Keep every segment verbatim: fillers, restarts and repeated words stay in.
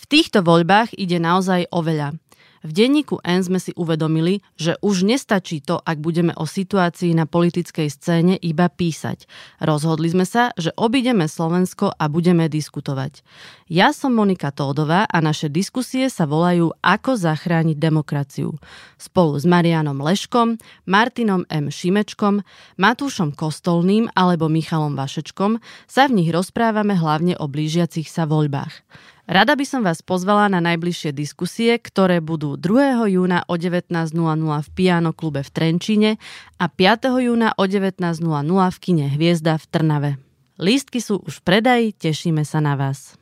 týchto voľbách ide naozaj o veľa. V denníku N sme si uvedomili, že už nestačí to, ak budeme o situácii na politickej scéne iba písať. Rozhodli sme sa, že obídeme Slovensko a budeme diskutovať. Ja som Monika Tódová a naše diskusie sa volajú Ako zachrániť demokraciu. Spolu s Marianom Leškom, Martinom M. Šimečkom, Matúšom Kostolným alebo Michalom Vašečkom sa v nich rozprávame hlavne o blížiacich sa voľbách. Rada by som vás pozvala na najbližšie diskusie, ktoré budú druhého júna o devätnásť nula nula v Piano klube v Trenčíne a piateho júna o devätnásť nula nula v kine Hviezda v Trnave. Lístky sú už v predaji, tešíme sa na vás.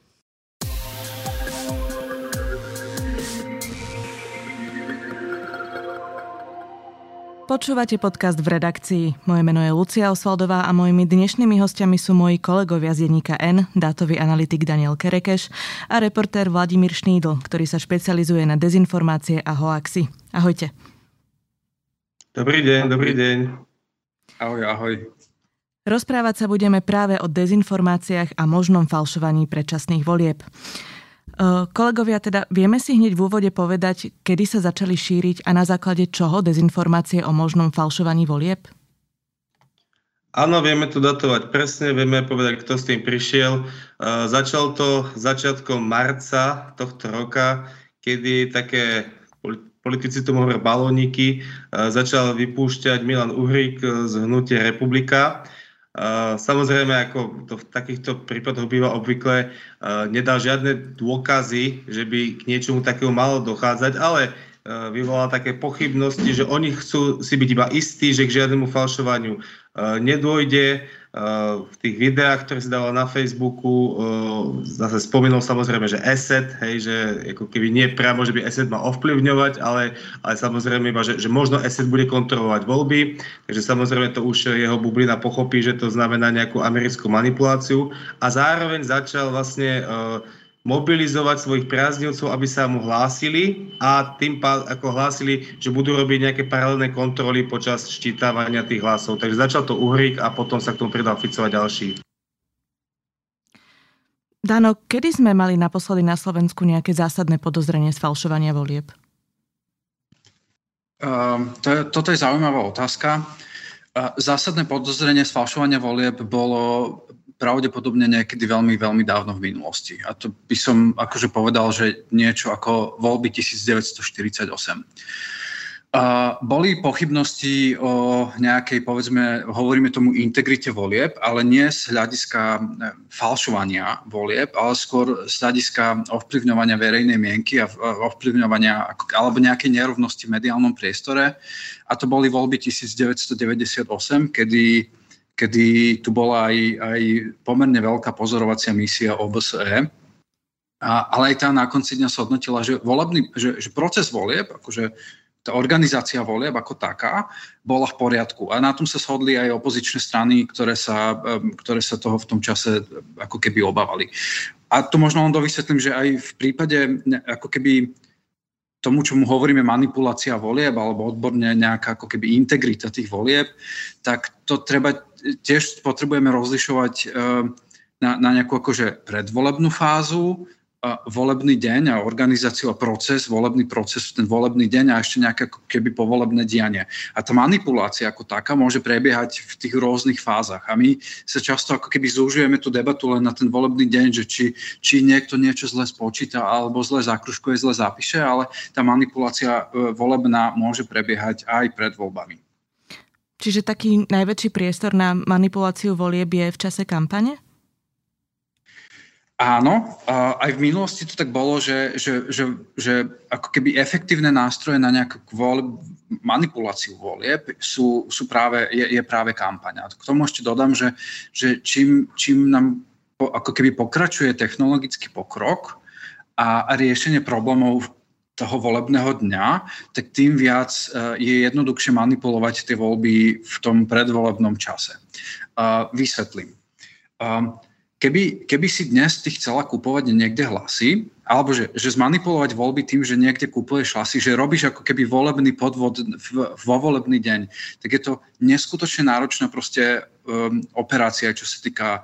Počúvate podcast V redakcii. Moje meno je Lucia Osvaldová a mojimi dnešnými hostiami sú moji kolegovia z denníka N, dátový analytik Daniel Kerekeš a reportér Vladimír Šnídl, ktorý sa špecializuje na dezinformácie a hoaxy. Ahojte. Dobrý deň, dobrý deň. Ahoj, ahoj. Rozprávať sa budeme práve o dezinformáciách a možnom falšovaní predčasných volieb. Kolegovia, teda vieme si hneď v úvode povedať, kedy sa začali šíriť a na základe čoho dezinformácie o možnom falšovaní volieb? Áno, vieme to datovať presne, vieme povedať, kto s tým prišiel. Začal to začiatkom marca tohto roka, kedy také politici tomu hovoria balóniky, začal vypúšťať Milan Uhrík z hnutia Republika. Uh, samozrejme, ako to v takýchto prípadoch býva obvykle, uh, nedal žiadne dôkazy, že by k niečomu takému malo dochádzať, ale uh, vyvolal také pochybnosti, že oni chcú si byť iba istí, že k žiadnemu falšovaniu uh, nedôjde. Uh, v tých videách, ktoré si dával na Facebooku, uh, zase spomínal samozrejme, že ESET, hej, že ako keby nie priamo, že by ESET mal ovplyvňovať, ale, ale samozrejme iba, že, že možno ESET bude kontrolovať voľby, takže samozrejme to už jeho bublina pochopí, že to znamená nejakú americkú manipuláciu a zároveň začal vlastne uh, mobilizovať svojich priaznivcov, aby sa mu hlásili a tým pádom ako hlásili, že budú robiť nejaké paralelné kontroly počas ščítavania tých hlasov. Takže začal to Uhrík a potom sa k tomu pridal Fico a ďalší. Dano, kedy sme mali naposledy na Slovensku nejaké zásadné podozrenie z falšovania volieb? Uh, to je, toto je zaujímavá otázka. Uh, zásadné podozrenie z falšovania volieb bolo pravdepodobne niekedy veľmi, veľmi dávno v minulosti. A to by som akože povedal, že niečo ako voľby devätnásťstoštyridsaťosem. Uh, boli pochybnosti o nejakej, povedzme, hovoríme tomu integrite volieb, ale nie z hľadiska falšovania volieb, ale skôr z hľadiska ovplyvňovania verejnej mienky a ovplyvňovania alebo nejakej nerovnosti v mediálnom priestore. A to boli voľby devätnásťstodeväťdesiatosem, kedy kedy tu bola aj, aj pomerne veľká pozorovacia misia O B S E. A, ale aj tá na konci dňa sa hodnotila, že, volebný, že, že proces volieb, akože tá organizácia volieb ako taká, bola v poriadku. A na tom sa shodli aj opozičné strany, ktoré sa, ktoré sa toho v tom čase ako keby obávali. A to možno len dovysvetlím, že aj v prípade ako keby tomu, čomu hovoríme manipulácia volieb alebo odborne nejaká ako keby integrita tých volieb, tak to treba tiež potrebujeme rozlišovať na, na nejakú akože predvolebnú fázu, volebný deň a organizáciu a proces, volebný proces, ten volebný deň a ešte nejaké ako keby povolebné dianie. A tá manipulácia ako taká môže prebiehať v tých rôznych fázach. A my sa často ako keby zúžujeme tú debatu len na ten volebný deň, že či, či niekto niečo zle spočíta alebo zle zakružkuje, zle zapíše, ale tá manipulácia volebná môže prebiehať aj pred voľbami. Čiže taký najväčší priestor na manipuláciu volieb je v čase kampane? Áno, aj v minulosti to tak bolo, že, že, že, že ako keby efektívne nástroje na nejakú vol, manipuláciu volieb sú, sú práve, je, je práve kampaň. A k tomu ešte dodám, že, že čím, čím nám po, ako keby pokračuje technologický pokrok a, a riešenie problémov toho volebného dňa, tak tým viac je jednoduchšie manipulovať tie voľby v tom predvolebnom čase. Uh, vysvetlím. Um, Keby, keby si dnes ty chcela kupovať niekde hlasy, alebo že, že zmanipulovať voľby tým, že niekde kupuješ hlasy, že robíš ako keby volebný podvod v, vo volebný deň, tak je to neskutočne náročná proste um, operácia, čo sa týka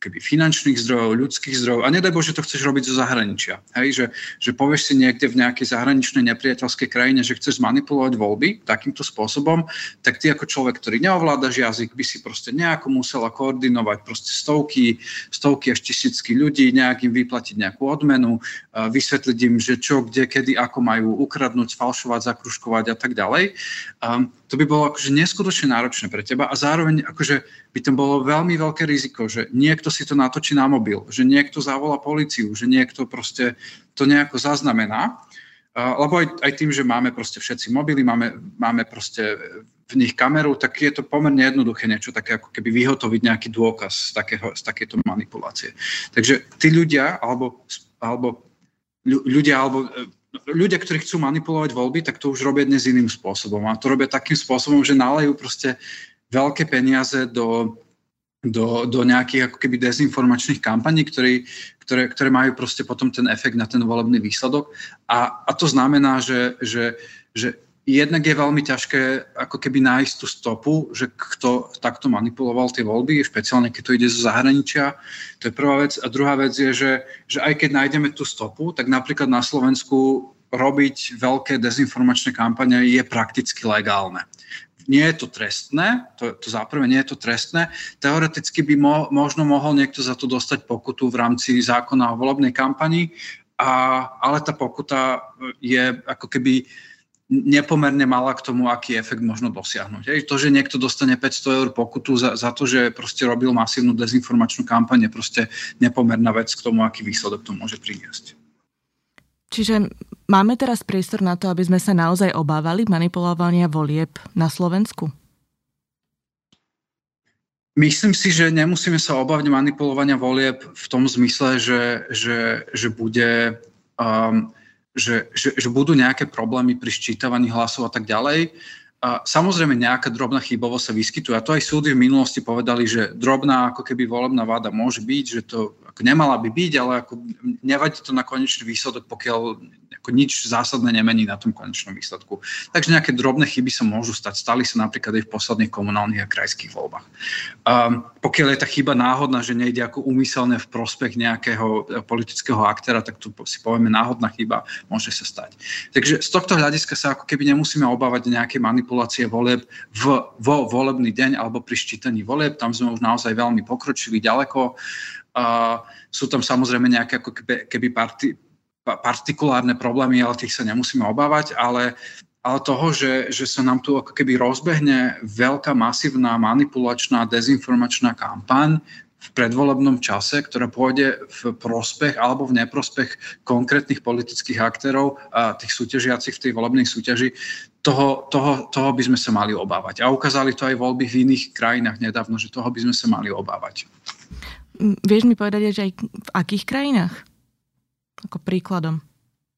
keby finančných zdrojov, ľudských zdrojov a nedaj Bože to chceš robiť zo zahraničia. Hej, že, že povieš si niekde v nejakej zahraničnej nepriateľskej krajine, že chceš zmanipulovať voľby takýmto spôsobom, tak ty ako človek, ktorý neovládaš jazyk, by si proste nejako musela koordinovať proste stovky, stovky až tisícky ľudí, nejak im vyplatiť nejakú odmenu, vysvetliť im, že čo, kde, kedy, ako majú ukradnúť, sfalšovať, zakružkovať a tak ďalej. Um, to by bolo akože neskutočne náročné pre teba a zároveň akože by tam bolo veľmi veľké riziko, že niekto si to natočí na mobil, že niekto zavolá políciu, že niekto proste to nejako zaznamená. Uh, lebo aj, aj tým, že máme proste všetci mobily, máme, máme proste v nich kameru, tak je to pomerne jednoduché niečo také ako keby vyhotoviť nejaký dôkaz z, takého, z takéto manipulácie. Takže tí ľudia, alebo, alebo ľudia, alebo ľudia, ktorí chcú manipulovať voľby, tak to už robia dnes iným spôsobom. A to robia takým spôsobom, že nalejú proste veľké peniaze do, do, do nejakých ako keby dezinformačných kampaní, ktoré, ktoré, ktoré majú proste potom ten efekt na ten volebný výsledok. A, a to znamená, že, že, že jednak je veľmi ťažké ako keby nájsť tú stopu, že kto takto manipuloval tie voľby, špeciálne keď to ide zo zahraničia. To je prvá vec. A druhá vec je, že, že aj keď nájdeme tú stopu, tak napríklad na Slovensku robiť veľké dezinformačné kampane je prakticky legálne. Nie je to trestné, to, to záprve nie je to trestné. Teoreticky by mo, možno mohol niekto za to dostať pokutu v rámci zákona o volebnej kampani, a, ale tá pokuta je ako keby nepomerne malá k tomu, aký efekt možno dosiahnuť. Hej. To, že niekto dostane päťsto eur pokutu za, za to, že proste robil masívnu dezinformačnú kampaň, je proste nepomerná vec k tomu, aký výsledok to môže priniesť. Čiže máme teraz priestor na to, aby sme sa naozaj obávali manipulovania volieb na Slovensku? Myslím si, že nemusíme sa obávať manipulovania volieb v tom zmysle, že, že, že bude... Um, Že, že, že budú nejaké problémy pri ščítavaní hlasov a tak ďalej. A samozrejme nejaká drobná chybovosť sa vyskytuje. A to aj súdy v minulosti povedali, že drobná ako keby volebná váda môže byť, že to ako nemala by byť, ale ako nevadí to na konečný výsledok, pokiaľ ako nič zásadné nemení na tom konečnom výsledku. Takže nejaké drobné chyby sa môžu stať. Stali sa napríklad aj v posledných komunálnych a krajských voľbách. Um, pokiaľ je tá chyba náhodná, že nejde ako úmyselne v prospech nejakého politického aktéra, tak tu si povieme náhodná chyba, môže sa stať. Takže z tohto hľadiska sa ako keby nemusíme obávať nejaké manipulácie volieb v, vo volebný deň alebo pri ščítaní volieb. Tam sme už naozaj veľmi pokročili ďaleko. Uh, sú tam samozrejme nejaké ako keby, keby parti, partikulárne problémy, ale tých sa nemusíme obávať, ale, ale toho, že, že sa nám tu ako keby rozbehne veľká masívna manipulačná dezinformačná kampaň v predvolebnom čase, ktorá pôjde v prospech alebo v neprospech konkrétnych politických aktérov a tých súťažiacich v tej volebnej súťaži, toho, toho, toho by sme sa mali obávať. A ukázali to aj voľby v iných krajinách nedávno, že toho by sme sa mali obávať. Vieš mi povedať, že aj v akých krajinách? Ako príkladom.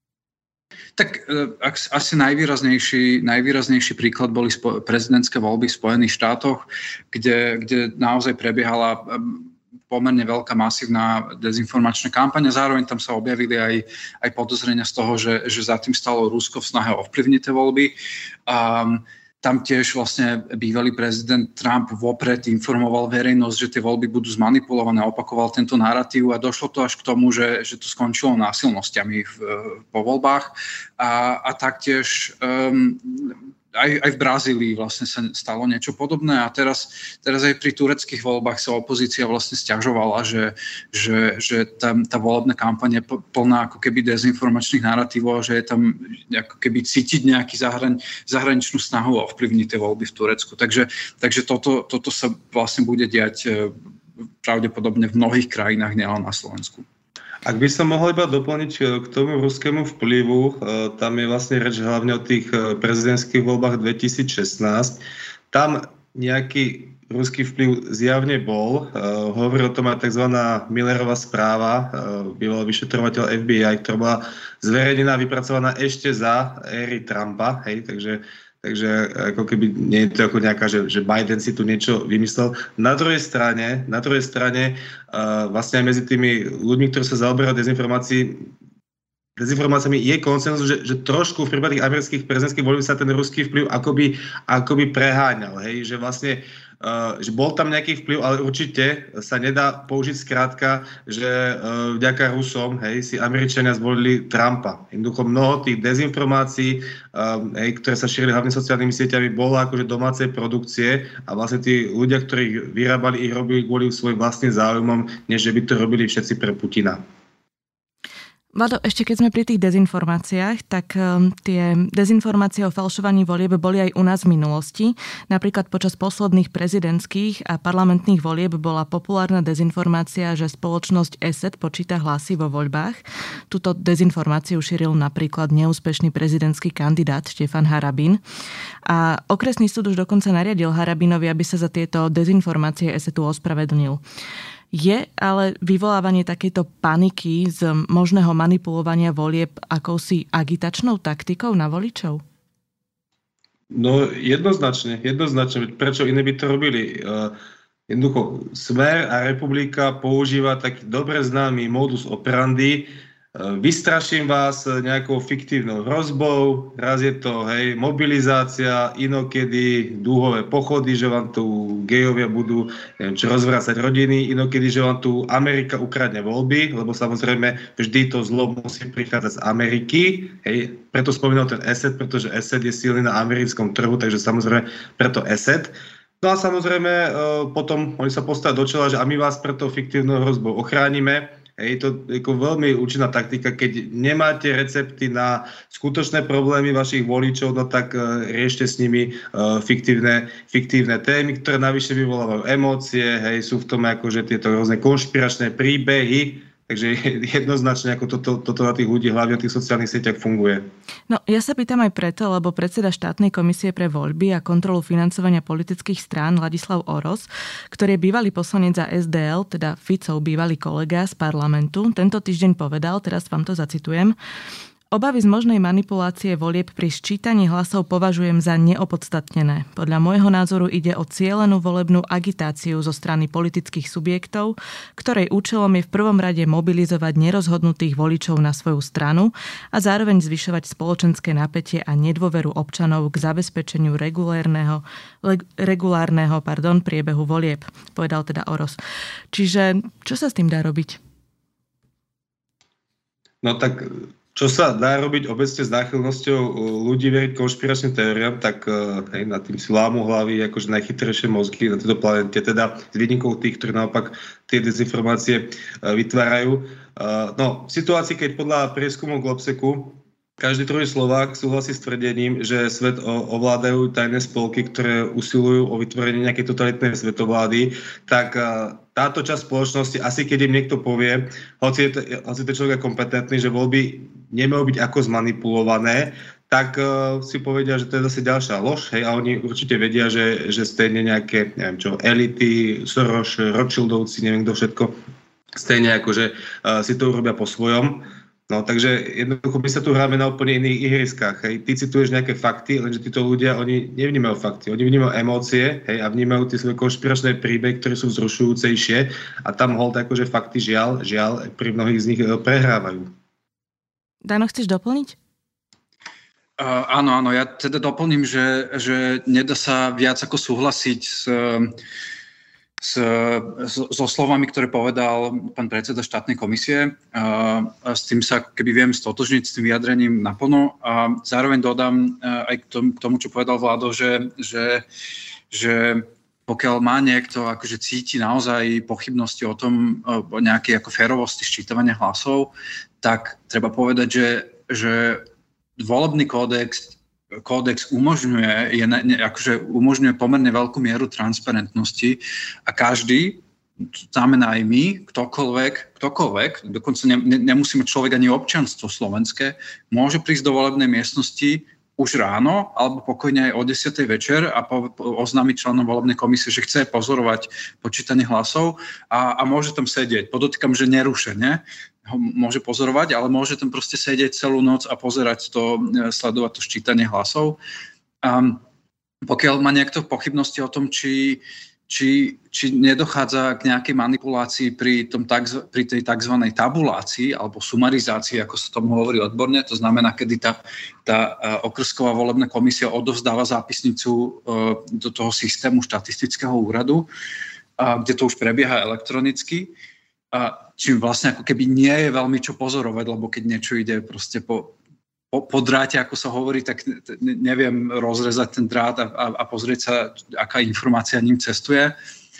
Tak asi najvýraznejší, najvýraznejší príklad boli spo, prezidentské voľby v Spojených štátoch, kde, kde naozaj prebiehala pomerne veľká masívna dezinformačná kampaň a zároveň tam sa objavili aj, aj podozrenia z toho, že, že za tým stalo Rusko v snahe ovplyvniť tie voľby. Um, Tam tiež vlastne bývalý prezident Trump vopred informoval verejnosť, že tie voľby budú zmanipulované, opakoval tento narratív a došlo to až k tomu, že, že to skončilo násilnosťami v, po voľbách. A, a taktiež um, aj, aj v Brazílii vlastne sa stalo niečo podobné a teraz, teraz aj pri tureckých voľbách sa opozícia vlastne sťažovala, že, že, že tam tá volebná kampaň je plná ako keby dezinformačných narratívov, že je tam ako keby cítiť nejaký zahrani, zahraničnú snahu ovplyvniť tie voľby v Turecku. Takže, takže toto, toto sa vlastne bude diať pravdepodobne v mnohých krajinách, nielen na Slovensku. Ak by som mohol iba doplniť k tomu ruskému vplyvu, tam je vlastne reč hlavne o tých prezidentských voľbách dvetisícšestnásť. Tam nejaký ruský vplyv zjavne bol. Hovorí o tom aj tzv. Millerová správa, bývalý vyšetrovateľ ef bí aj, ktorá bola zverejnená a vypracovaná ešte za éry Trumpa. Hej, takže Takže ako keby nie je to ako nejaká, že, že Biden si tu niečo vymyslel. Na druhej strane, na druhej strane uh, vlastne aj medzi tými ľuďmi, ktorí sa zaoberajú dezinformácií, dezinformáciami je konsenzus, že, že trošku v prípade amerických prezidentských volieb sa ten ruský vplyv akoby, akoby preháňal. Hej? Že vlastne že bol tam nejaký vplyv, ale určite sa nedá použiť skrátka, že vďaka Rusom, hej, si Američania zvolili Trumpa. Jednoducho mnoho tých dezinformácií, hej, ktoré sa šírili hlavne sociálnymi sieťami, bolo akože domácej produkcie a vlastne tí ľudia, ktorí vyrábali, ich robili kvôli svojim vlastným záujmom, než že by to robili všetci pre Putina. Vlado, ešte keď sme pri tých dezinformáciách, tak um, tie dezinformácie o falšovaní volieb boli aj u nás v minulosti. Napríklad počas posledných prezidentských a parlamentných volieb bola populárna dezinformácia, že spoločnosť é es é té počíta hlasy vo voľbách. Túto dezinformáciu šíril napríklad neúspešný prezidentský kandidát Štefan Harabin. A okresný súd už dokonca nariadil Harabinovi, aby sa za tieto dezinformácie é es é té ospravedlnil. Je ale vyvolávanie takejto paniky z možného manipulovania volieb akousi agitačnou taktikou na voličov? No jednoznačne, jednoznačne. Prečo iné by to robili? Uh, jednoducho, Smer a Republika používa taký dobre známy modus operandi. Uh, vystraším vás nejakou fiktívnou hrozbou, raz je to hej, mobilizácia, inokedy dúhové pochody, že vám tu gejovia budú neviem, čo rozvracať rodiny, inokedy, že vám tu Amerika ukradne voľby, lebo samozrejme vždy to zlo musí prichádzať z Ameriky. Hej. Preto spomínal ten é es é té, pretože é es é té je silný na americkom trhu, takže samozrejme preto é es é té. No a samozrejme potom oni sa postavia do čela, že a my vás preto fiktívnou hrozbou ochránime. Je to ako veľmi účinná taktika, keď nemáte recepty na skutočné problémy vašich voličov, no tak uh, riešte s nimi uh, fiktívne, fiktívne témy, ktoré navyše vyvolávajú emócie, hej, sú v tom akože tieto rôzne konšpiračné príbehy, takže jednoznačne ako toto, toto na tých ľudí, hlavne na tých sociálnych sieťach funguje. No ja sa pýtam aj preto, lebo predseda štátnej komisie pre voľby a kontrolu financovania politických strán Ladislav Oros, ktorý je bývalý poslanec za es dé el, teda Ficov bývalý kolega z parlamentu, tento týždeň povedal, teraz vám to zacitujem: obavy z možnej manipulácie volieb pri sčítaní hlasov považujem za neopodstatnené. Podľa môjho názoru ide o cielenú volebnú agitáciu zo strany politických subjektov, ktorej účelom je v prvom rade mobilizovať nerozhodnutých voličov na svoju stranu a zároveň zvyšovať spoločenské napätie a nedôveru občanov k zabezpečeniu regulárneho, regulárneho pardon, priebehu volieb, povedal teda Oros. Čiže čo sa s tým dá robiť? No tak čo sa dá robiť obecne s náchylnosťou ľudí veriť konšpiračným teóriám, tak hej, nad tým si lámu hlavy akože najchytrejšie mozgy na tejto planete, teda s výnimkou tých, ktorí naopak tie dezinformácie vytvárajú. No, v situácii, keď podľa prieskumov Globseku každý druhý Slovák súhlasí s tvrdením, že svet ovládajú tajné spolky, ktoré usilujú o vytvorenie nejakej totalitnej svetovlády, tak táto časť spoločnosti, asi keď im niekto povie, hoci je to, hoci je to človek kompetentný, že voľby nemajú byť ako zmanipulované, tak uh, si povedia, že to je zase ďalšia lož, hej, a oni určite vedia, že, že stejne nejaké, neviem čo, elity, Soros, Rothschildovci, neviem kto všetko, stejne ako, že uh, si to urobia po svojom. No, takže jednoducho my sa tu hráme na úplne iných ihriskách. Hej. Ty cituješ nejaké fakty, lenže títo ľudia, oni nevnímajú fakty, oni vnímajú emócie, hej, a vnímajú tie svoje konšpiračné príbehy, ktoré sú vzrušujúcejšie a tam hold akože fakty žiaľ, žiaľ, pri mnohých z nich prehrávajú. Dano, chceš doplniť? Uh, áno, áno, ja teda doplním, že, že nedá sa viac ako súhlasiť s S, so slovami, ktoré povedal pán predseda štátnej komisie. A s tým sa, keby viem, stotožniť s tým vyjadrením naplno. A zároveň dodám aj k tomu, k tomu čo povedal Vlado, že, že, že pokiaľ má niekto akože cíti naozaj pochybnosti o tom, o nejakej ako férovosti sčítavania hlasov, tak treba povedať, že, že volebný kódex Kódex umožňuje, je, ne, akože umožňuje pomerne veľkú mieru transparentnosti a každý, to znamená aj my, ktokoľvek, ktokoľvek, dokonca ne, ne, nemusí mať človek ani občianstvo slovenské, môže prísť do volebnej miestnosti už ráno alebo pokojne aj o desiatej večer a po, po, oznámiť členom volebnej komisie, že chce pozorovať počítanie hlasov a, a môže tam sedieť. Podotýkam, že nerušene ho môže pozorovať, ale môže tam proste sedieť celú noc a pozerať to, sledovať to ščítanie hlasov. A pokiaľ má niekto pochybnosti o tom, či, či, či nedochádza k nejakej manipulácii pri, tom tzv, pri tej tzv. Tabulácii alebo sumarizácii, ako sa tomu hovorí odborne. To znamená, kedy tá, tá okrsková volebná komisia odovzdáva zápisnicu do toho systému štatistického úradu, kde to už prebieha elektronicky. A čím vlastne ako keby nie je veľmi čo pozorovať, lebo keď niečo ide proste po, po, po dráte, ako sa hovorí, tak neviem rozrezať ten drát a, a, a pozrieť sa, aká informácia ním cestuje.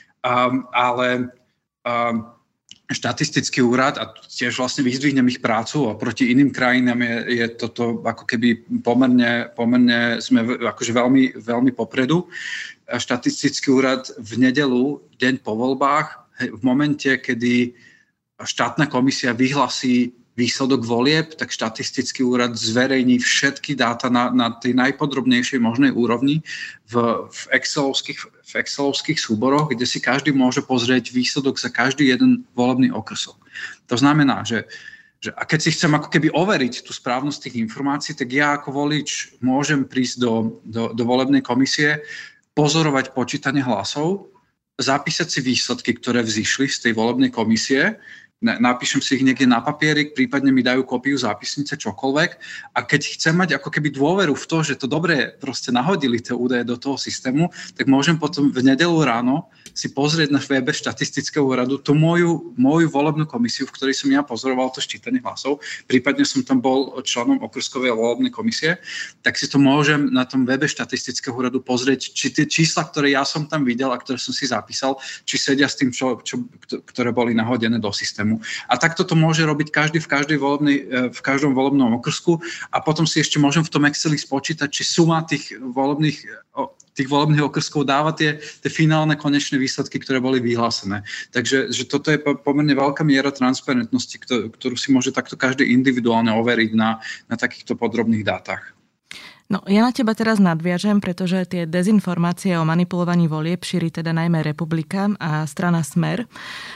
Um, ale um, štatistický úrad, a tiež vlastne vyzdvihnem ich prácu, a proti iným krajinám je, je toto ako keby pomerne, pomerne sme akože veľmi, veľmi popredu. Štatistický úrad v nedeľu, deň po voľbách, v momente, kedy štátna komisia vyhlasí výsledok volieb, tak štatistický úrad zverejní všetky dáta na, na tej najpodrobnejšej možnej úrovni v, v, excelovských, v excelovských súboroch, kde si každý môže pozrieť výsledok za každý jeden volebný okrsok. To znamená, že, že a keď si chcem ako keby overiť tú správnosť tých informácií, tak ja ako volič môžem prísť do, do, do volebnej komisie, pozorovať počítanie hlasov, zapísať si výsledky, ktoré vzišli z tej volebnej komisie, napíšem si ich niekde na papierik, prípadne mi dajú kópiu zápisnice, čokoľvek. A keď chcem mať ako keby dôveru v to, že to dobre proste nahodili tie údaje do toho systému, tak môžem potom v nedeľu ráno si pozrieť na webe štatistického úradu tú moju, moju volebnú komisiu, v ktorej som ja pozoroval to ščítanie hlasov, prípadne som tam bol členom okrskovej volebnej komisie, tak si to môžem na tom webe štatistického úradu pozrieť, či tie čísla, ktoré ja som tam videl a ktoré som si zapísal, či sedia s tým, čo, čo, ktoré boli nahodené do systému. A takto to môže robiť každý v, každej volebnej, v každom volebnom okrsku a potom si ešte môžem v tom Exceli spočítať, či suma tých volebných, tých volebných okrskov dáva tie, tie finálne konečné výsledky, ktoré boli vyhlásené. Takže že toto je pomerne veľká miera transparentnosti, ktorú si môže takto každý individuálne overiť na, na takýchto podrobných dátach. No, ja na teba teraz nadviažem, pretože tie dezinformácie o manipulovaní volieb šíri teda najmä Republika a strana Smer.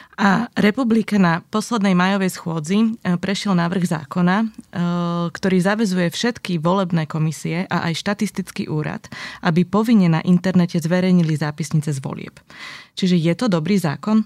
A Republika na poslednej májovej schôdzi prešiel návrh zákona, ktorý zaväzuje všetky volebné komisie a aj štatistický úrad, aby povinne na internete zverejnili zápisnice z volieb. Čiže je to dobrý zákon?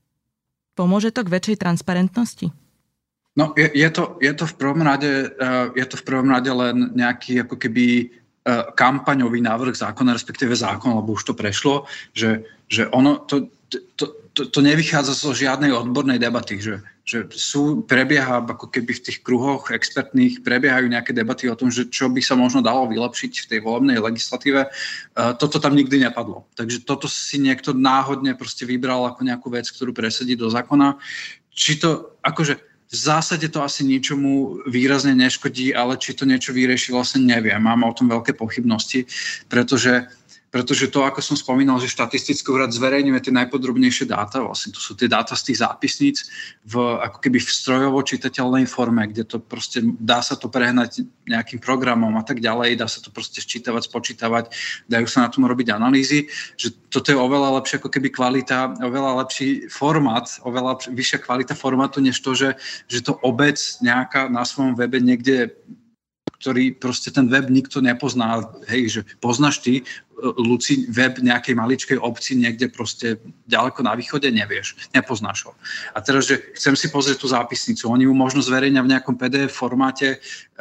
Pomôže to k väčšej transparentnosti? No, je, je, to, je, to v prvom rade, uh, je to v prvom rade len nejaký ako keby uh, kampaňový návrh zákona, respektíve zákon, lebo už to prešlo, že, že ono, to, to, to, to nevychádza zo žiadnej odbornej debaty, že, že sú, prebieha ako keby v tých kruhoch expertných, prebiehajú nejaké debaty o tom, že čo by sa možno dalo vylepšiť v tej volebnej legislatíve. Uh, toto tam nikdy nepadlo. Takže toto si niekto náhodne proste vybral ako nejakú vec, ktorú presadí do zákona. Či to, akože v zásade to asi ničomu výrazne neškodí, ale či to niečo vyrieši, vlastne neviem. Mám o tom veľké pochybnosti, pretože, pretože to, ako som spomínal, že štatistický úrad zverejňuje tie najpodrobnejšie dáta, vlastne to sú tie dáta z tých zápisníc v, ako keby v strojovo čitateľnej forme, kde to proste dá sa to prehnať nejakým programom a tak ďalej, dá sa to proste sčítavať, spočítavať, dajú sa na tom robiť analýzy, že toto je oveľa lepšia ako keby kvalita, oveľa lepší formát, oveľa vyššia kvalita formátu, než to, že, že to obec nejaká na svojom webe niekde, ktorý proste ten web nikto nepozná, hej, že poznáš ty, Luci, web nejakej maličkej obci niekde proste ďaleko na východe, nevieš, nepoznáš ho. A teraz, že chcem si pozrieť tú zápisnicu, oni ju možno zverejňa v nejakom pé dé ef formáte,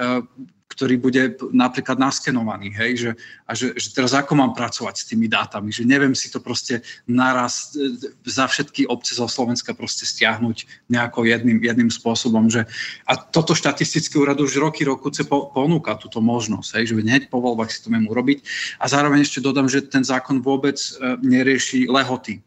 ktorý bude napríklad naskenovaný, hej, že, a že, že teraz ako mám pracovať s tými dátami, že neviem si to proste naraz za všetky obce zo Slovenska proste stiahnuť nejako jedným, jedným spôsobom, že a toto štatistický úrad už roky, rokuce po, ponúka túto možnosť, hej, že hneď po voľbách si to viem urobiť a zároveň ešte dodám, že ten zákon vôbec nerieši lehoty,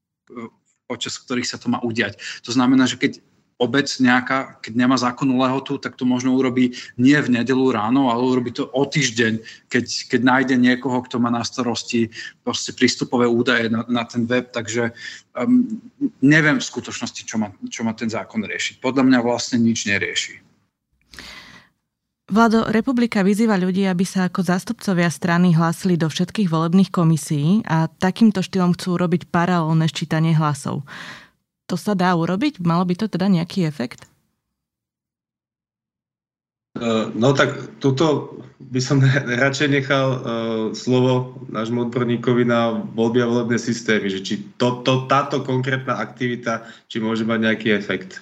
počas ktorých sa to má udiať. To znamená, že keď obec nejaká, keď nemá zákonnú lehotu, tak to možno urobí nie v nedeľu ráno, ale urobí to o týždeň, keď, keď nájde niekoho, kto má na starosti proste prístupové údaje na, na ten web, takže um, neviem v skutočnosti, čo má, čo má ten zákon riešiť. Podľa mňa vlastne nič nerieši. Vlado, Republika vyzýva ľudí, aby sa ako zástupcovia strany hlásili do všetkých volebných komisií a takýmto štýlom chcú robiť paralelné sčítanie hlasov. To sa dá urobiť? Malo by to teda nejaký efekt? No tak tuto by som radšej nechal uh, slovo nášmu odborníkovi na voľby a volebné systémy, že či to, to, táto konkrétna aktivita, či môže mať nejaký efekt.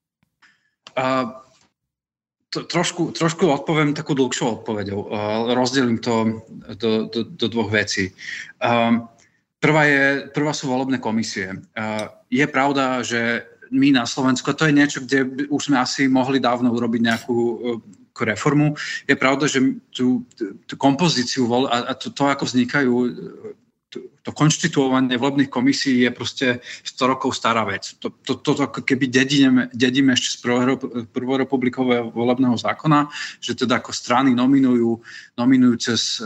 Uh, to, trošku, trošku odpoviem takú dlhšou odpoveďou. Uh, rozdelím to do, do, do dvoch vecí. Um, prvá, je, prvá sú volebné komisie. Uh, je pravda, že my na Slovensku, to je niečo, kde už sme asi mohli dávno urobiť nejakú reformu. Je pravda, že tú, tú kompozíciu a to, to, ako vznikajú, to, to konštituovanie volebných komisí je proste sto rokov stará vec. To, to, to, to keby dedíme, dedíme ešte z prvorepublikového volebného zákona, že teda ako strany nominujú, nominujú cez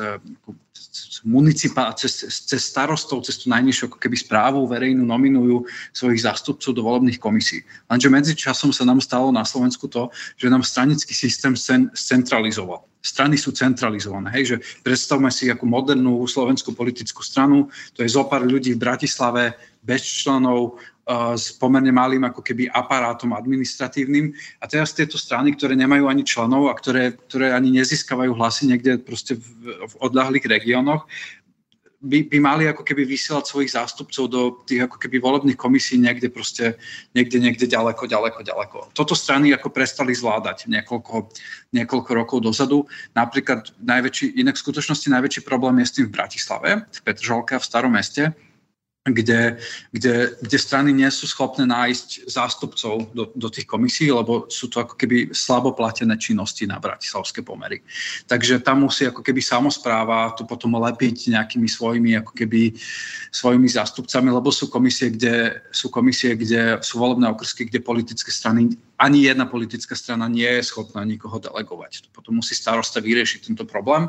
municipál, cez, cez starostov, cez tú najnižšiu ako keby správu verejnú nominujú svojich zástupcov do volebných komisí. Lenže medzičasom sa nám stalo na Slovensku to, že nám stranický systém scentralizoval. Strany sú centralizované. Hej, že predstavme si ako modernú slovenskú politickú stranu, to je zopár ľudí v Bratislave, bez členov, uh, s pomerne malým ako keby aparátom administratívnym. A teraz tieto strany, ktoré nemajú ani členov a ktoré, ktoré ani nezískavajú hlasy niekde proste v, v odľahlých regiónoch, by, by mali ako keby vysielať svojich zástupcov do tých ako keby volebných komisí niekde proste, niekde, niekde ďaleko, ďaleko, ďaleko. Toto strany ako prestali zvládať niekoľko, niekoľko rokov dozadu. Napríklad najväčší, inak v skutočnosti najväčší problém je s tým v Bratislave, v Petržalke a v Starom meste, Kde, kde, kde strany nie sú schopné nájsť zástupcov do, do tých komisí, lebo sú to ako keby slabo platené činnosti na bratislavské pomery. Takže tam musí ako keby samospráva to potom lepiť nejakými svojimi ako keby svojimi zástupcami, lebo sú komisie, kde sú komisie, kde sú volebné okrsky, kde politické strany, ani jedna politická strana nie je schopná nikoho delegovať. Potom musí starosta vyriešiť tento problém.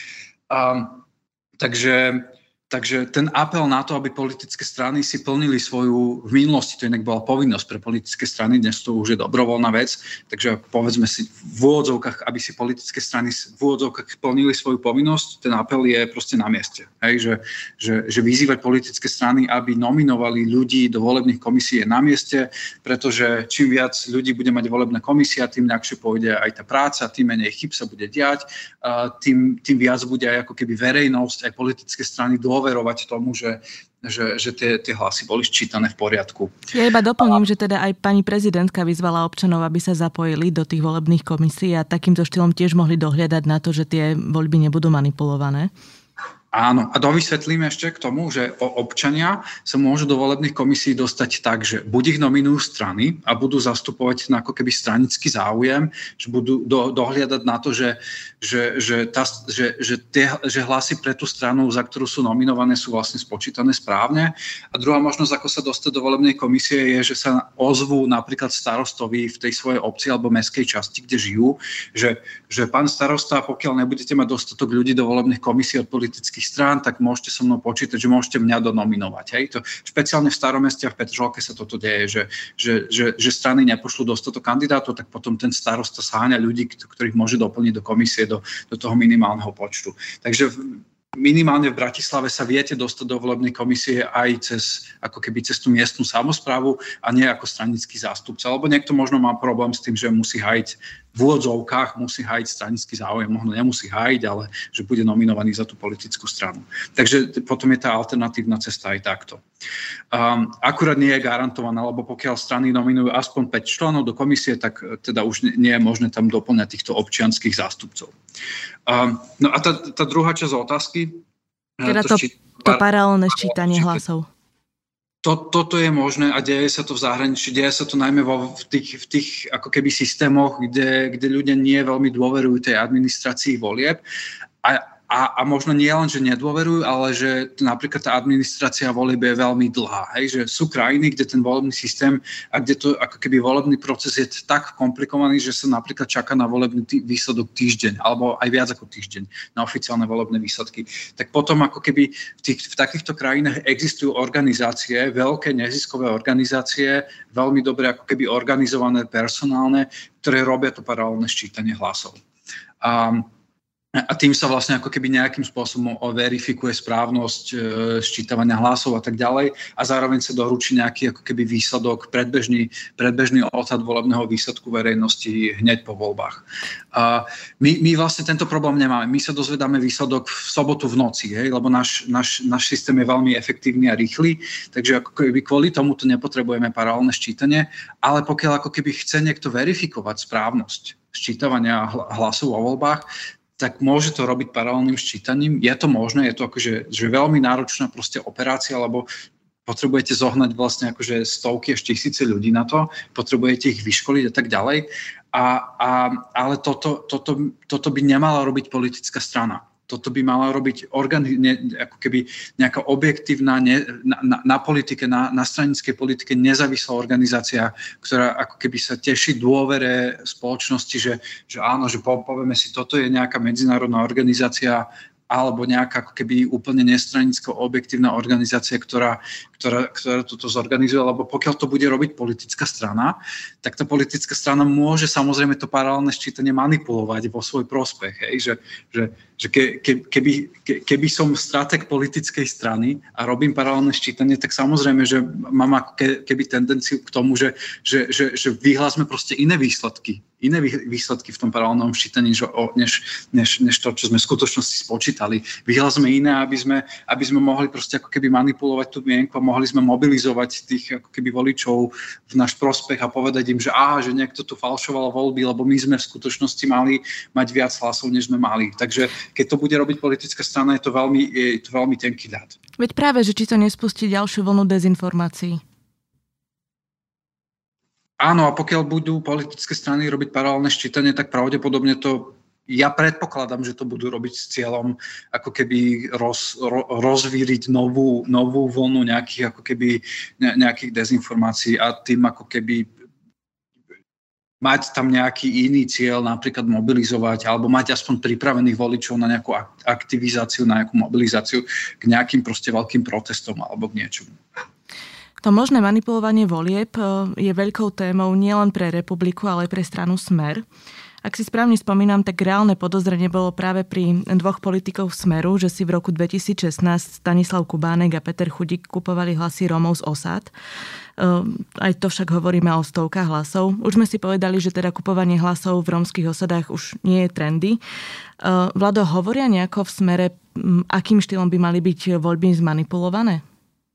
Um, takže Takže ten apel na to, aby politické strany si plnili svoju, v minulosti to inak bola povinnosť pre politické strany, dnes to už je dobrovoľná vec, takže povedzme si v úvodzovkách, aby si politické strany v úvodzovkách plnili svoju povinnosť, ten apel je proste na mieste. Hej, že, že, že vyzývať politické strany, aby nominovali ľudí do volebných komisí je na mieste, pretože čím viac ľudí bude mať volebná komisia, tým ľahšie pôjde aj tá práca, tým menej chyb sa bude diať, tým, tým viac bude aj ako keby verejnosť, aj politické strany dôverovať tomu, že, že, že tie, tie hlasy boli sčítané v poriadku. Ja iba doplním, a... že teda aj pani prezidentka vyzvala občanov, aby sa zapojili do tých volebných komisí a takýmto štýlom tiež mohli dohliadať na to, že tie voľby nebudú manipulované. Áno, a dovysvetlím ešte k tomu, že občania sa môžu do volebných komisí dostať tak, že buď ich nominujú strany a budú zastupovať na ako keby stranický záujem, že budú do, dohliadať na to, že, že, že, tá, že, že, tie, že hlasy pre tú stranu, za ktorú sú nominované, sú vlastne spočítané správne. A druhá možnosť, ako sa dostať do volebnej komisie, je, že sa ozvú napríklad starostovi v tej svojej obci alebo mestskej časti, kde žijú, že, že pán starosta, pokiaľ nebudete mať dostatok ľudí do volebných komisí od politických strán, tak môžete so mnou počítať, že môžete mňa donominovať. Hej? To, špeciálne v Starom meste a v Petržalke sa toto deje, že, že, že, že strany nepošlú dostatok kandidátov, tak potom ten starosta sáňa ľudí, ktorých môže doplniť do komisie, do, do toho minimálneho počtu. Takže minimálne v Bratislave sa viete dostať do volebnej komisie aj cez, ako keby cez tú miestnu samosprávu a nie ako stranický zástupca. Alebo niekto možno má problém s tým, že musí hájiť v úvodzovkách, musí hájiť stranický záujem. Možno nemusí hájiť, ale že bude nominovaný za tú politickú stranu. Takže potom je tá alternatívna cesta aj takto. Um, akurát nie je garantovaná, lebo pokiaľ strany nominujú aspoň päť členov do komisie, tak teda už nie je možné tam doplňať týchto občianskych zástupcov. Um, no a tá, tá druhá časť otázky. Teda to, to, to paralelné sčítanie hlasov. To, toto je možné a deje sa to v zahraničí, deje sa to najmä vo, v, tých, v tých ako keby systémoch, kde, kde ľudia nie veľmi dôverujú tej administrácii volieb. A A, a možno nie len, že nedôverujú, ale že napríklad tá administrácia volieb je veľmi dlhá. Hej? Že sú krajiny, kde ten volebný systém a kde to ako keby volebný proces je tak komplikovaný, že sa napríklad čaká na volebný tý, výsledok týždeň, alebo aj viac ako týždeň na oficiálne volebné výsledky. Tak potom ako keby v, tých, v takýchto krajinách existujú organizácie, veľké neziskové organizácie, veľmi dobre ako keby organizované, personálne, ktoré robia to paralelné sčítanie hlasov. A a tým sa vlastne ako keby nejakým spôsobom verifikuje správnosť e, sčítavania hlasov a tak ďalej a zároveň sa doručí nejaký ako keby výsledok, predbežný, predbežný odhad volebného výsledku verejnosti hneď po voľbách. A my, my vlastne tento problém nemáme. My sa dozvedáme výsledok v sobotu v noci, hej, lebo náš, náš, náš systém je veľmi efektívny a rýchly, takže ako keby kvôli tomu tu nepotrebujeme paralelné ščítanie, ale pokiaľ ako keby chce niekto verifikovať správnosť sčítavania hlasov vo voľbách, tak môže to robiť paralelným ščítaním. Je to možné, je to akože že veľmi náročná proste operácia, lebo potrebujete zohnať vlastne akože stovky až tisíce ľudí na to, potrebujete ich vyškoliť a tak ďalej. A, a, ale toto, toto, toto by nemala robiť politická strana. Toto by mala robiť organi- ne, ako keby nejaká objektívna ne, na, na, na politike, na, na stranickej politike nezávislá organizácia, ktorá ako keby sa teší dôvere spoločnosti, že, že áno, že po, povieme si, toto je nejaká medzinárodná organizácia alebo nejaká ako keby úplne nestranická objektívna organizácia, ktorá, ktorá, ktorá toto zorganizuje, lebo pokiaľ to bude robiť politická strana, tak tá politická strana môže samozrejme to paralelné ščítanie manipulovať vo svoj prospech. Hej? Že, že, že ke, ke, keby, ke, keby som stratég politickej strany a robím paralelné ščítanie, tak samozrejme, že mám ako ke, keby tendenciu k tomu, že, že, že, že vyhlásme proste iné výsledky. iné výsledky v tom paralelnom ščítaní, než, než, než to, čo sme v skutočnosti spočítali. Vyhlásme iné, aby sme, aby sme mohli proste ako keby manipulovať tú mienku a mohli sme mobilizovať tých ako keby voličov v náš prospech a povedať im, že á, že niekto tu falšoval voľby, lebo my sme v skutočnosti mali mať viac hlasov, než sme mali. Takže keď to bude robiť politická strana, je to veľmi, je to veľmi tenký ľad. Veď práve, že či to nespustí ďalšiu vlnu dezinformácií. Áno, a pokiaľ budú politické strany robiť paralelné ščítanie, tak pravdepodobne to, ja predpokladám, že to budú robiť s cieľom ako keby roz, ro, rozvíriť novú, novú vlnu nejakých ako keby ne, nejakých dezinformácií a tým ako keby mať tam nejaký iný cieľ, napríklad mobilizovať alebo mať aspoň pripravených voličov na nejakú aktivizáciu, na nejakú mobilizáciu k nejakým proste veľkým protestom alebo k niečomu. To možné manipulovanie volieb je veľkou témou nielen pre Republiku, ale aj pre stranu Smer. Ak si správne spomínam, tak reálne podozrenie bolo práve pri dvoch politikov Smeru, že si v roku dvetisícšestnásť Stanislav Kubánek a Peter Chudík kupovali hlasy Rómov z osád. Aj to však hovoríme o stovkách hlasov. Už sme si povedali, že teda kupovanie hlasov v rómskych osadách už nie je trendy. Vlado, hovoria nejako v Smere, akým štýlom by mali byť voľby zmanipulované?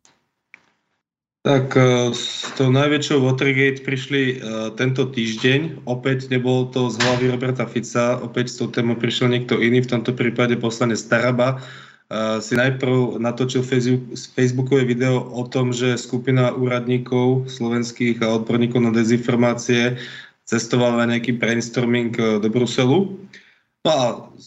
Tak s tou najväčšou Watergate prišli uh, tento týždeň. Opäť nebolo to z hlavy Roberta Fica, opäť s tou témou prišiel niekto iný, v tomto prípade poslanec Taraba. Uh, si najprv natočil facebookové video o tom, že skupina úradníkov slovenských a odborníkov na dezinformácie cestovala na nejaký brainstorming do Bruselu. No a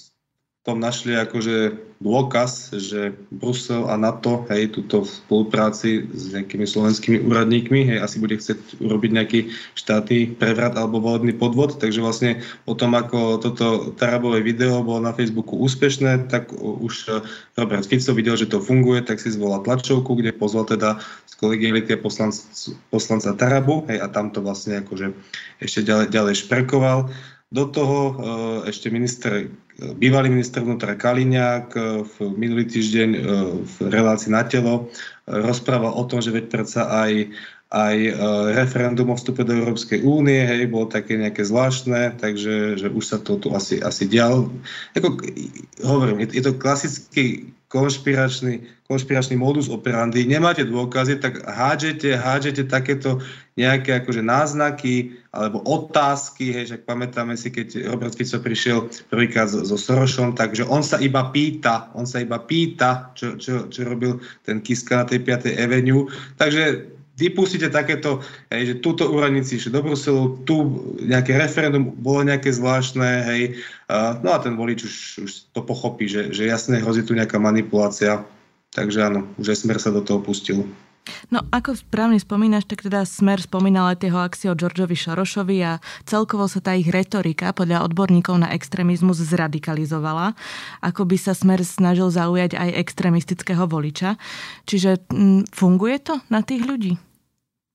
tom našli akože dôkaz, že Brusel a NATO, hej, túto v spolupráci s nejakými slovenskými úradníkmi, hej, asi bude chcieť urobiť nejaký štátny prevrat alebo volebný podvod, takže vlastne po tom, ako toto Tarabové video bolo na Facebooku úspešné, tak už Robert Fico videl, že to funguje, tak si zvolal tlačovku, kde pozval teda z kolegiality poslanc, poslanca Tarabu, hej, a tam to vlastne akože ešte ďalej, ďalej šperkoval. Do toho ešte minister, bývalý minister vnútra Kaliňák v minulý týždeň v relácii Na telo rozprával o tom, že veď predsa aj, aj referendum o vstupe do Európskej únie, hej, bolo také nejaké zvláštne, takže že už sa to tu asi, asi dial. Ako, hovorím, je, je to klasický konšpiračný, konšpiračný modus operandi. Nemáte dôkazy, tak hádžete, hádžete takéto nejaké akože náznaky alebo otázky, hej, že pamätáme si, keď Robert Fico prišiel prvýkrát so, so Sorošom, takže on sa iba pýta, on sa iba pýta, čo, čo, čo robil ten Kiska na tej piatej Avenue. Takže vypustíte takéto, hej, že túto úradníci išli do Bruselu, tu nejaké referendum bolo nejaké zvláštne, hej, uh, no a ten volič už, už to pochopí, že, že jasne hrozí tu nejaká manipulácia. Takže áno, už aj Smer sa do toho pustil. No, ako správne spomínaš, tak teda Smer spomínal aj tieho akciu o Georgeovi Sorošovi a celkovo sa tá ich retorika podľa odborníkov na extrémizmus zradikalizovala, ako by sa Smer snažil zaujať aj extrémistického voliča. Čiže m, funguje to na tých ľudí?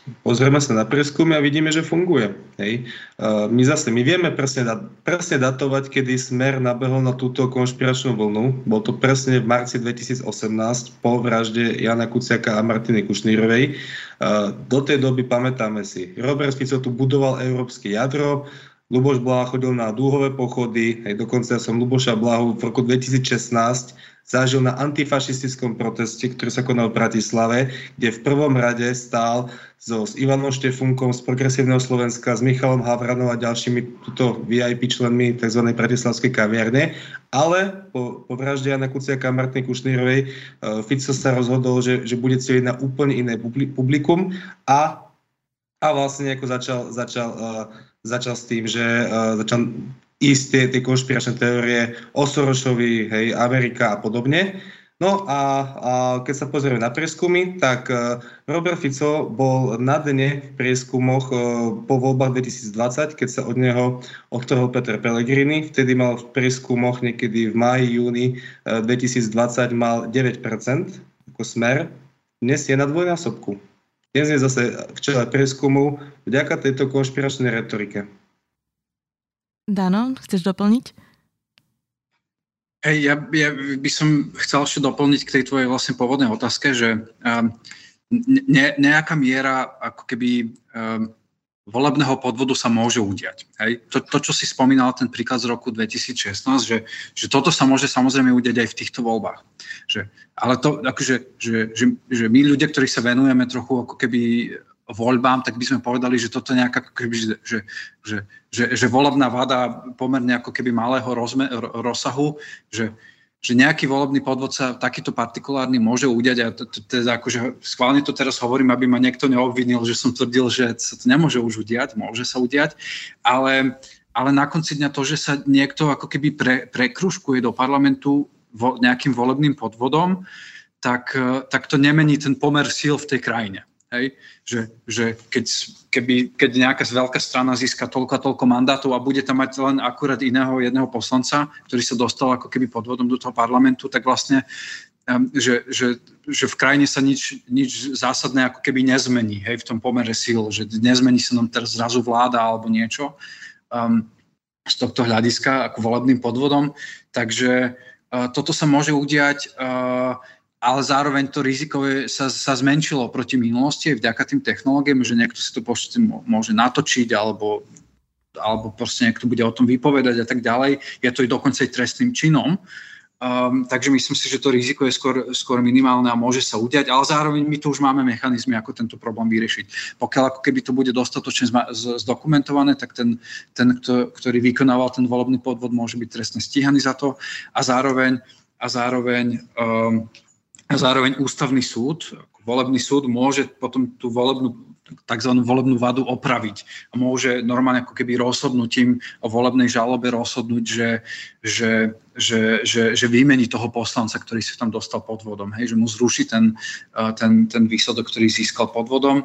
pozrieme sa na prieskumy a vidíme, že funguje. Hej. My zase, my vieme presne, presne datovať, kedy Smer nabehol na túto konšpiračnú vlnu. Bol to presne v marci dvetisícosemnásť po vražde Jana Kuciaka a Martiny Kušnírovej. Do tej doby pamätáme si, Robert Fico tu budoval európske jadro, Ľuboš Blaha chodil na dúhové pochody, hej, dokonca som Ľuboša Blahu v roku dvetisícšestnásť zažil na antifašistickom proteste, ktorý sa konal v Bratislave, kde v prvom rade stál so, s Ivanom Štefunkom z Progresívneho Slovenska, s Michalom Havranom a ďalšími tuto vé í pé členmi tzv. Bratislavskej kaviarne. Ale po, po vražde Jana Kuciaka a Martiny Kušnírovej uh, Fico sa rozhodol, že, že bude cieliť na úplne iné publikum a, a vlastne ako začal, začal, uh, začal s tým, že uh, začal ísť tie, tie konšpiračné teórie o Sorošovi, hej, Amerika a podobne. No a, a keď sa pozrieme na prieskumy, tak uh, Robert Fico bol na dne v prieskumoch uh, po voľbách dvetisícdvadsať, keď sa od neho odtrhol Peter Pellegrini. Vtedy mal v prieskumoch niekedy v máji, júni uh, dvetisícdvadsať mal deväť percent ako Smer. Dnes je na dvojnásobku. Dnes je zase v čele prieskumu vďaka tejto konšpiračnej retorike. Dano, chceš doplniť? Hej, ja, ja by som chcel ešte doplniť k tej tvojej vlastne pôvodnej otázke, že um, ne, nejaká miera ako keby um, volebného podvodu sa môže udiať. Hej? To, to, čo si spomínal, ten príklad z roku dvetisícšestnásť, že, že toto sa môže samozrejme udiať aj v týchto voľbách. Že, ale to, akože, že, že, že my ľudia, ktorí sa venujeme trochu ako keby voľbám, tak by sme povedali, že toto je nejaká, že, že, že, že, že volebná vada pomerne ako keby malého rozme, rozsahu, že, že nejaký volebný podvod sa takýto partikulárny môže udiať a teda akože schválne to teraz hovorím, aby ma niekto neobvinil, že som tvrdil, že sa to nemôže už udiať, môže sa udiať, ale, ale na konci dňa to, že sa niekto ako keby pre, prekružkuje do parlamentu vo, nejakým volebným podvodom, tak, tak to nemení ten pomer síl v tej krajine. Hej? Že, že keď, keby, keď nejaká veľká strana získa toľko a toľko mandátov a bude tam mať len akurát iného jedného poslanca, ktorý sa dostal ako keby podvodom do toho parlamentu, tak vlastne, um, že, že, že v krajine sa nič, nič zásadné ako keby nezmení, hej, v tom pomere síl, že nezmení sa nám teraz zrazu vláda alebo niečo um, z tohto hľadiska ako volebným podvodom. Takže uh, toto sa môže udiať uh, ale zároveň to riziko je, sa, sa zmenšilo proti minulosti vďaka tým technológiám, že niekto si to pošte môže natočiť alebo, alebo proste niekto bude o tom vypovedať a tak ďalej. Je to i dokonca aj trestným činom. Um, takže myslím si, že to riziko je skôr, skôr minimálne a môže sa udiať, ale zároveň my tu už máme mechanizmy, ako tento problém vyriešiť. Pokiaľ ako keby to bude dostatočne zdokumentované, tak ten, ten ktorý vykonával ten volebný podvod, môže byť trestne stíhaný za to a zároveň, a zároveň um, A zároveň ústavný súd, volebný súd môže potom tú volebnú, takzvanú volebnú vadu opraviť a môže normálne ako keby rozhodnutím o volebnej žalobe rozhodnúť, že, že, že, že, že vymení toho poslanca, ktorý sa tam dostal podvodom, hej, že mu zruší ten, ten, ten výsledok, ktorý získal podvodom.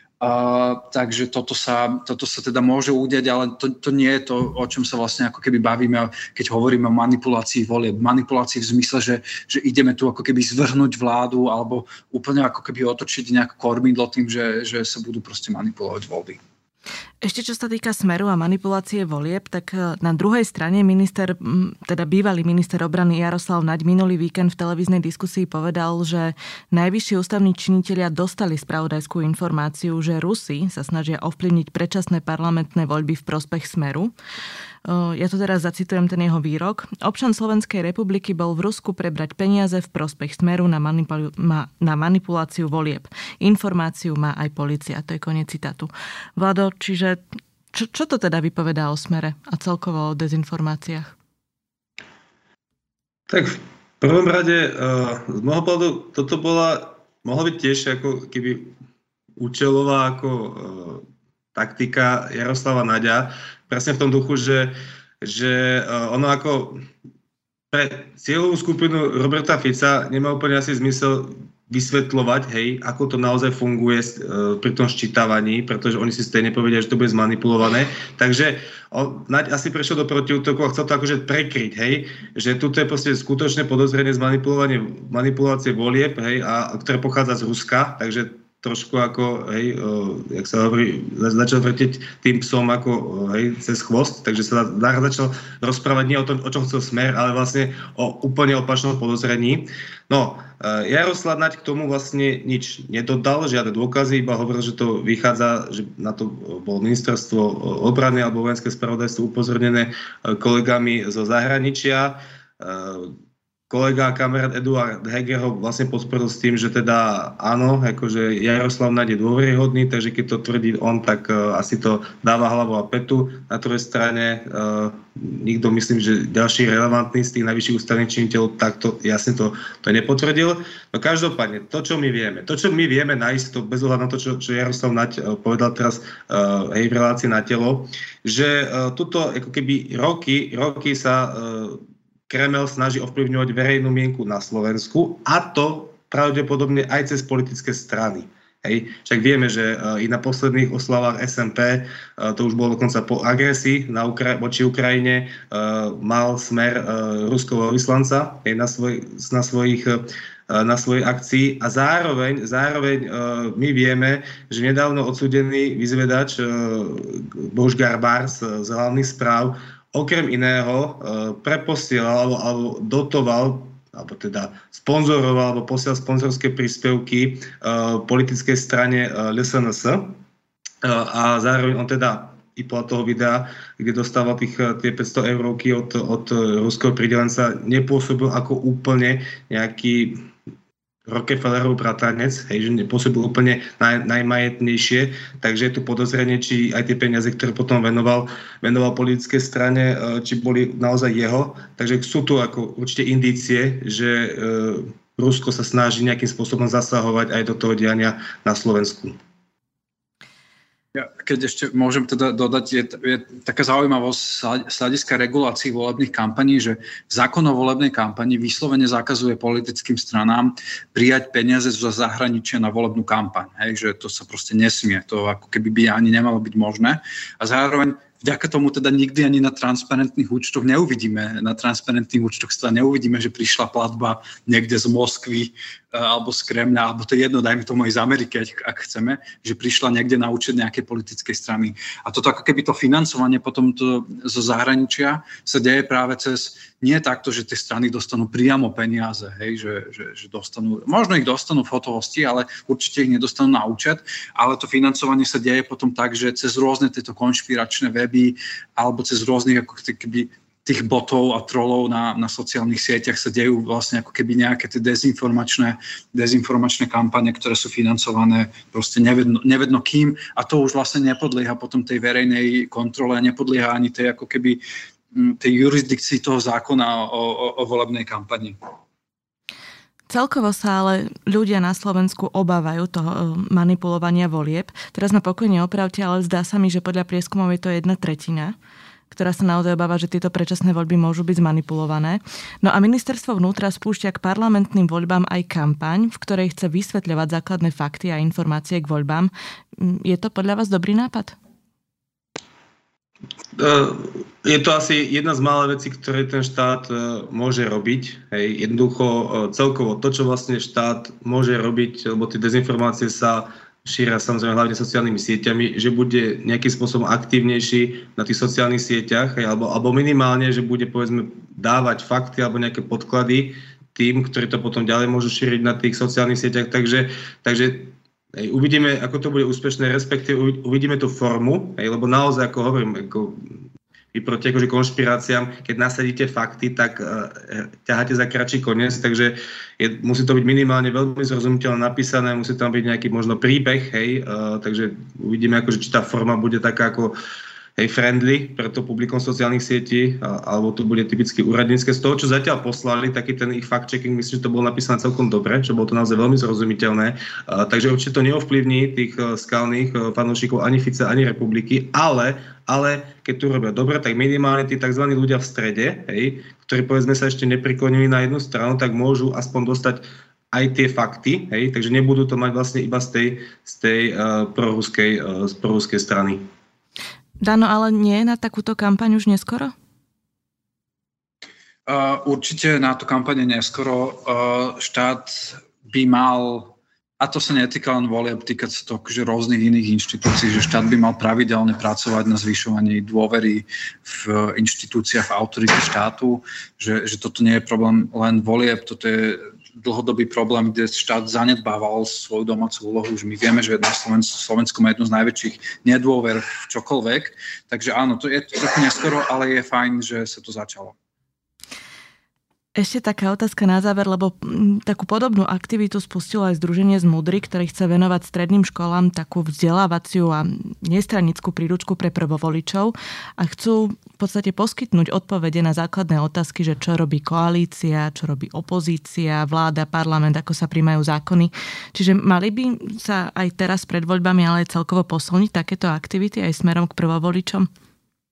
Uh, takže toto sa, toto sa teda môže udiať, ale to, to nie je to, o čom sa vlastne ako keby bavíme, keď hovoríme o manipulácii volieb. Manipulácii v zmysle, že, že ideme tu ako keby zvrhnúť vládu alebo úplne ako keby otočiť nejaké kormidlo tým, že, že sa budú proste manipulovať voľby. Ešte čo sa týka Smeru a manipulácie volieb, tak na druhej strane minister, teda bývalý minister obrany Jaroslav Naď minulý víkend v televíznej diskusii povedal, že najvyšší ústavní činitelia dostali spravodajskú informáciu, že Rusi sa snažia ovplyvniť predčasné parlamentné voľby v prospech Smeru. Ja to teraz zacitujem ten jeho výrok. Občan Slovenskej republiky bol v Rusku prebrať peniaze v prospech Smeru na, manipul- na manipuláciu volieb. Informáciu má aj polícia. To je koniec citátu. Vlado, čiže čo, čo to teda vypovedá o Smere a celkovo o dezinformáciách? Tak v prvom rade, z môjho pohľadu, toto bola, mohla byť tiež ako keby účelová ako taktika Jaroslava Naďa, presne v tom duchu, že, že ono ako pre cieľovú skupinu Roberta Fica nemá úplne asi zmysel vysvetľovať, hej, ako to naozaj funguje pri tom ščítavaní, pretože oni si stejne povedia, že to bude zmanipulované. Takže on, Naď asi prešiel do protiútoku a chcel to akože prekryť, hej, že tuto je proste skutočné podozrenie z manipulácie volieb, hej, a ktoré pochádza z Ruska, takže trošku ako, hej, uh, jak sa hovorí, začal vrteť tým psom ako, uh, hej, cez chvost, takže sa začal rozprávať nie o tom, o čom chcel Smer, ale vlastne o úplne opačnom podozrení. No, uh, Jaroslav Naď k tomu vlastne nič nedodal, žiadne dôkazy, iba hovoril, že to vychádza, že na to bolo ministerstvo obrany alebo vojenské spravodajstvo upozornené uh, kolegami zo zahraničia. Uh, Kolega a kamarát Eduard Heger ho vlastne podporil s tým, že teda áno, akože Jaroslav Naď je dôveryhodný, takže keď to tvrdí on, tak uh, asi to dáva hlavu a petu. Na druhej strane uh, nikto, myslím, že ďalší relevantný z tých najvyšších ústavných činiteľov takto jasne to, to nepotvrdil. No každopádne, to, čo my vieme, to, čo my vieme naisto, bez ohľadu na to, čo, čo Jaroslav Naď uh, povedal teraz uh, hej, v relácii Na telo, že uh, tuto ako keby roky, roky sa uh, Kreml snaží ovplyvňovať verejnú mienku na Slovensku, a to pravdepodobne aj cez politické strany. Hej. Však vieme, že uh, i na posledných oslavách es en pé, uh, to už bolo dokonca po agresii na Ukra- voči Ukrajine, uh, mal Smer uh, ruského vyslanca hej, na, svoj, na svojich uh, na svojej akcii, a zároveň, zároveň uh, my vieme, že nedávno odsúdený vyzvedač uh, Bož Garbár z, z hlavných správ okrem iného preposielal alebo, alebo dotoval, alebo teda sponzoroval, alebo posielal sponzorské príspevky politickej strane el es en es. A zároveň on teda i podľa toho videa, kde dostával tých, tie päťsto eurovky od, od ruského pridelenca, nepôsobil ako úplne nejaký Rockefellerov bratranec, hej, že nepôsobil úplne naj, najmajetnejšie, takže je tu podozrenie, či aj tie peniaze, ktoré potom venoval, venoval politické strane, či boli naozaj jeho. Takže sú tu ako určite indície, že e, Rusko sa snaží nejakým spôsobom zasahovať aj do toho diania na Slovensku. Ja, keď ešte môžem teda dodať, je, je taká zaujímavosť z hľadiska regulácií volebných kampaní, že zákon o volebnej kampani vyslovene zakazuje politickým stranám prijať peniaze zo zahraničia na volebnú kampaň. Hej, že to sa proste nesmie, to ako keby by ani nemalo byť možné. A zároveň vďaka tomu teda nikdy ani na transparentných účtoch neuvidíme, na transparentných účtoch teda neuvidíme, že prišla platba niekde z Moskvy alebo z Kremľa, alebo to je jedno, dajme tomu aj z Ameriky, ak chceme, že prišla niekde na účet nejakej politickej strany. A toto ako keby to financovanie potom to zo zahraničia sa deje práve cez, nie takto, že tie strany dostanú priamo peniaze, hej, že, že, že dostanú, možno ich dostanú v hotovosti, ale určite ich nedostanú na účet, ale to financovanie sa deje potom tak, že cez rôzne tieto konšpiračné weby alebo cez rôznych ako keby tých botov a trolov na, na sociálnych sieťach sa dejú vlastne ako keby nejaké tie dezinformačné, dezinformačné kampane, ktoré sú financované proste nevedno, nevedno kým, a to už vlastne nepodlieha potom tej verejnej kontrole, nepodlieha ani tej ako keby tej jurisdikcii toho zákona o, o, o volebnej kampani. Celkovo sa ale ľudia na Slovensku obávajú toho manipulovania volieb. Teraz ma pokojne opravte, ale zdá sa mi, že podľa prieskumov je to jedna tretina, ktorá sa naozaj obáva, že tieto predčasné voľby môžu byť zmanipulované. No a ministerstvo vnútra spúšťa k parlamentným voľbám aj kampaň, v ktorej chce vysvetľovať základné fakty a informácie k voľbám. Je to podľa vás dobrý nápad? Je to asi jedna z mála vecí, ktoré ten štát môže robiť. Hej, jednoducho celkovo to, čo vlastne štát môže robiť, lebo tie dezinformácie sa šíria samozrejme hlavne sociálnymi sieťami, že bude nejakým spôsobom aktívnejší na tých sociálnych sieťach, hej, alebo, alebo minimálne, že bude povedzme dávať fakty alebo nejaké podklady tým, ktorí to potom ďalej môžu šíriť na tých sociálnych sieťach. Takže, takže hej, uvidíme, ako to bude úspešné, respektíve uvidíme tú formu, hej, lebo naozaj, ako hovorím, ako vy proti akože konšpiráciám, keď nasadíte fakty, tak uh, ťaháte za kratší koniec, takže je, musí to byť minimálne veľmi zrozumiteľne napísané, musí tam byť nejaký možno príbeh, hej, uh, takže uvidíme, akože, či tá forma bude taká ako hej, friendly pre to publikum sociálnych sietí, alebo to bude typicky úradnícke. Z toho, čo zatiaľ poslali, taký ten ich fact-checking, myslím, že to bolo napísané celkom dobre, čo bolo to naozaj veľmi zrozumiteľné. Takže určite to neovplyvní tých skalných fanúšikov ani Fica, ani Republiky, ale, ale keď tu robia dobre, tak minimálne tí tzv. Ľudia v strede, hej, ktorí povedzme sa ešte nepriklonili na jednu stranu, tak môžu aspoň dostať aj tie fakty, hej, takže nebudú to mať vlastne iba z tej, z tej uh, proruskej, uh, z proruskej strany. Dano, ale nie je na takúto kampaň už neskoro? Uh, určite na tú kampaň neskoro. Uh, štát by mal A to sa netýka len volieb, týka sa to akože rôznych iných inštitúcií, že štát by mal pravidelne pracovať na zvyšovaní dôvery v inštitúciách, v autorite štátu, že, že toto nie je problém len volieb, toto je dlhodobý problém, kde štát zanedbával svoju domácu úlohu. Už my vieme, že na Slovensku, Slovensku má jednu z najväčších nedôver v čokoľvek. Takže áno, to je trochu neskoro, ale je fajn, že sa to začalo. Ešte taká otázka na záver, lebo takú podobnú aktivitu spustilo aj Združenie Zmudry, ktoré chce venovať stredným školám takú vzdelávaciu a nestranickú príručku pre prvovoličov a chcú v podstate poskytnúť odpovede na základné otázky, že čo robí koalícia, čo robí opozícia, vláda, parlament, ako sa prijímajú zákony. Čiže mali by sa aj teraz pred voľbami, ale aj celkovo posilniť takéto aktivity aj smerom k prvovoličom?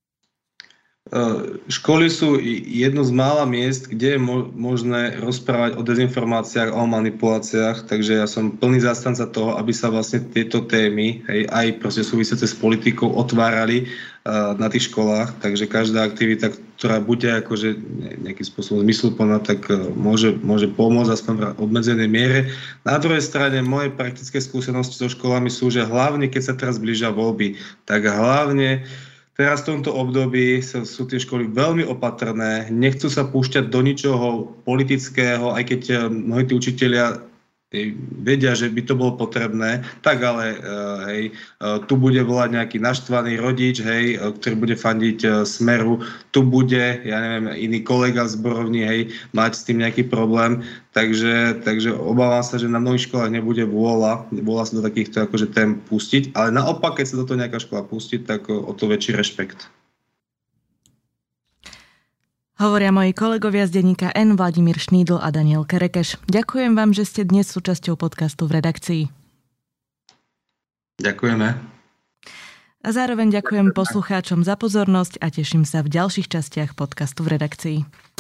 Školy sú jedno z mála miest, kde je možné rozprávať o dezinformáciách, o manipuláciách, takže ja som plný zástanca toho, aby sa vlastne tieto témy, hej, aj proste súvisiace s politikou otvárali uh, na tých školách, takže každá aktivita, ktorá bude akože nejakým spôsobom zmysluplná, tak uh, môže, môže pomôcť aspoň v obmedzenej miere. Na druhej strane moje praktické skúsenosti so školami sú, že hlavne keď sa teraz blížia voľby, tak hlavne teraz v tomto období sú tie školy veľmi opatrné, nechcú sa púšťať do ničoho politického, aj keď mnohí tí učitelia vedia, že by to bolo potrebné, tak ale hej, tu bude volať nejaký naštvaný rodič, hej, ktorý bude fandiť Smeru, tu bude, ja neviem, iný kolega v zborovni, hej, mať s tým nejaký problém, takže, takže obávam sa, že na mnohých školách nebude vôľa, vôľa sa do takýchto akože tém pustiť, ale naopak, keď sa do toho nejaká škola pustí, tak o to väčší rešpekt. Hovoria moji kolegovia z denníka N, Vladimír Šnídl a Daniel Kerekeš. Ďakujem vám, že ste dnes súčasťou podcastu v redakcii. Ďakujeme. A zároveň ďakujem poslucháčom za pozornosť a teším sa v ďalších častiach podcastu v redakcii.